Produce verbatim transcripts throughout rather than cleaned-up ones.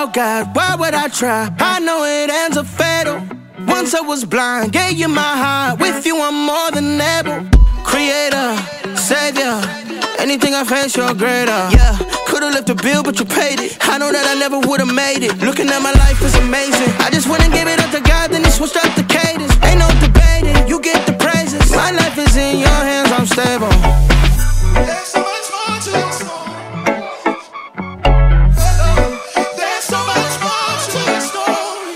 without God, why would I try? I know it ends up fatal. Once I was blind, gave you my heart. With you I'm more than able. Creator, savior, anything I face you're greater. Yeah, could've left a bill but you paid it. I know that I never would've made it. Looking at my life is amazing. I just wouldn't give it up to God, then he switched up the cadence. Ain't no debating, you get the praises. My life is in your hands, I'm stable. There's so much more to the story. There's so much more to the story.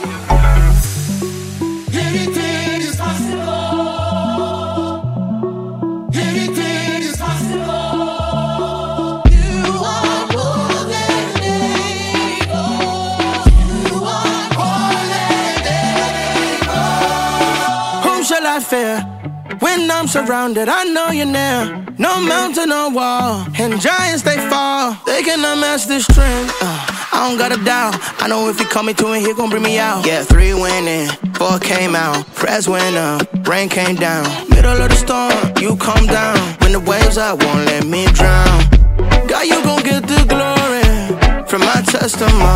Anything is possible. Anything is possible. You are more than able. You are more than able. Whom shall I fear? When I'm surrounded, I know you're near. No mountain, no wall, and giants they fall. They cannot match this strength. Uh, I don't got a doubt. I know if he come into it, he gon' bring me out. Yeah, three winning, four came out. Press went up, rain came down. Middle of the storm, you calm down. When the waves up, won't let me drown. God, you gon' get the glory from my testimony.